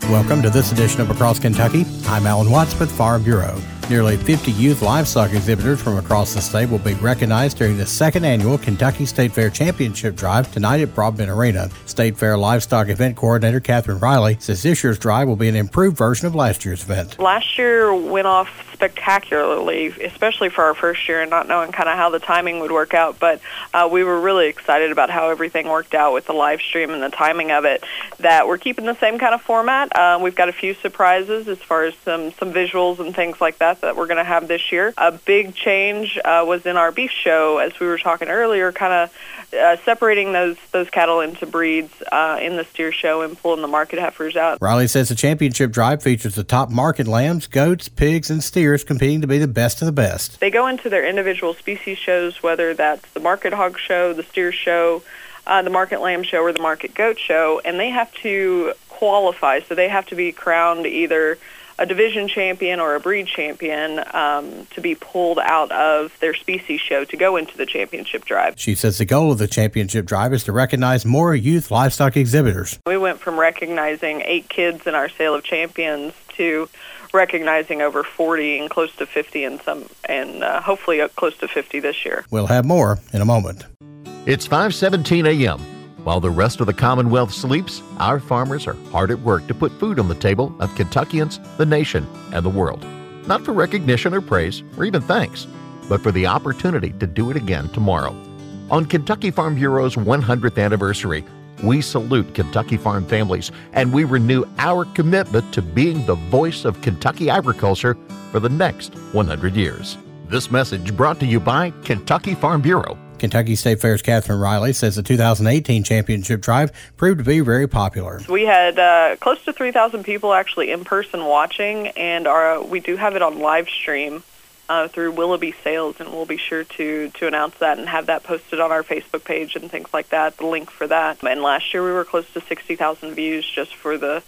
Welcome to this edition of Across Kentucky. I'm Alan Watts with Farm Bureau. Nearly 50 youth livestock exhibitors from across the state will be recognized during the second annual Kentucky State Fair Championship Drive tonight at Broadbent Arena. State Fair Livestock Event Coordinator Catherine Riley says this year's drive will be an improved version of last year's event. Last year went off spectacularly, especially for our first year and not knowing kind of how the timing would work out, but we were really excited about how everything worked out with the live stream and the timing of it, that we're keeping the same kind of format. We've got a few surprises as far as some visuals and things like that we're going to have this year. A big change was in our beef show, as we were talking earlier, kind of separating those cattle into breeds in the steer show and pulling the market heifers out. Riley says the championship drive features the top market lambs, goats, pigs, and steers competing to be the best of the best. They go into their individual species shows, whether that's the market hog show, the steer show, the market lamb show, or the market goat show, and they have to qualify, so they have to be crowned either a division champion or a breed champion to be pulled out of their species show to go into the championship drive. She says the goal of the championship drive is to recognize more youth livestock exhibitors. We went from recognizing 8 kids in our Sale of Champions to recognizing over 40 and close to 50 and hopefully close to 50 this year. We'll have more in a moment. It's 5:17 a.m. While the rest of the Commonwealth sleeps, our farmers are hard at work to put food on the table of Kentuckians, the nation, and the world. Not for recognition or praise or even thanks, but for the opportunity to do it again tomorrow. On Kentucky Farm Bureau's 100th anniversary, we salute Kentucky farm families and we renew our commitment to being the voice of Kentucky agriculture for the next 100 years. This message brought to you by Kentucky Farm Bureau. Kentucky State Fair's Catherine Riley says the 2018 championship drive proved to be very popular. We had close to 3,000 people actually in person watching, and we do have it on live stream through Willoughby Sales, and we'll be sure to announce that and have that posted on our Facebook page and things like that, the link for that. And last year we were close to 60,000 views just for the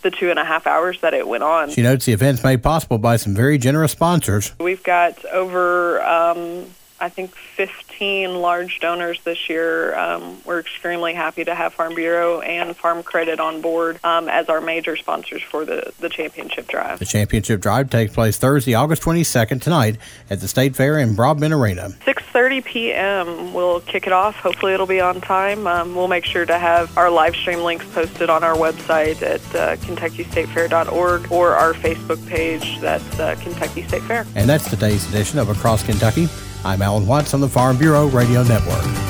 2.5 hours that it went on. She notes the event's made possible by some very generous sponsors. We've got over I think 15 large donors this year. We're extremely happy to have Farm Bureau and Farm Credit on board as our major sponsors for the championship drive. The championship drive takes place Thursday, August 22nd, tonight at the State Fair in Broadbent Arena. 6:30 p.m. We'll kick it off. Hopefully it'll be on time. We'll make sure to have our live stream links posted on our website at KentuckyStateFair.org or our Facebook page. That's Kentucky State Fair. And that's today's edition of Across Kentucky. I'm Alan Watts on the Farm Bureau Radio Network.